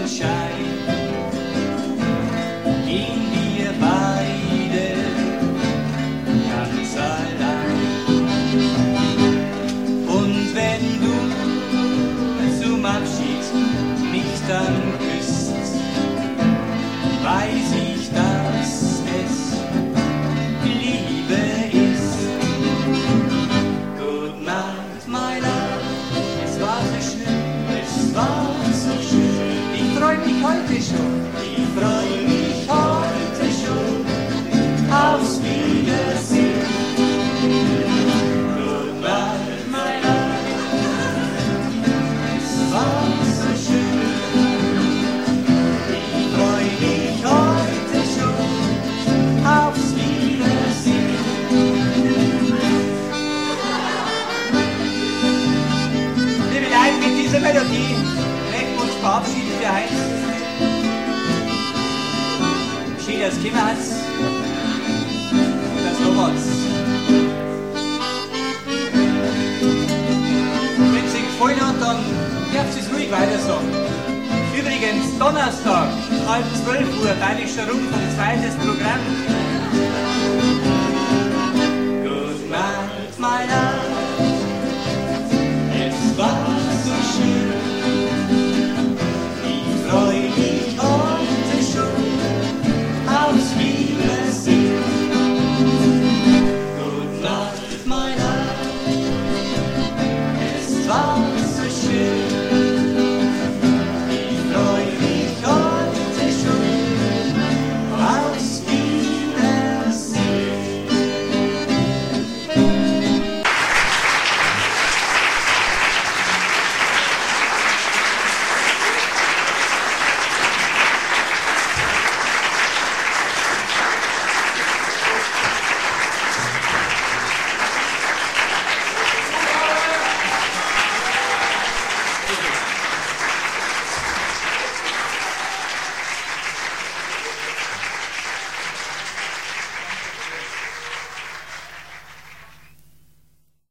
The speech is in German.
Sonnenschein gehen wir beide ganz allein. Und wenn du zum Abschied mich dann küsst, weiß ich, dass es Liebe ist. Good night, my love, es war so schön, es war so schön. Ich freu mich heute schon, ich freu mich heute schon aufs Wiedersehen. Good night, my love, es war so schön. Ich freu mich heute schon aufs Wiedersehen. Liebe Leute, mit dieser Melodie möchten wir uns verabschieden für heute. Schön, dass ihr gekommen habt. Das war's. Wenn es euch gefallen hat, dann dürft ihr es ruhig weiter sagen. Übrigens, Donnerstag, halb 12 Uhr, Bayerischer Rundfunk, zweites Programm. Good night, my love.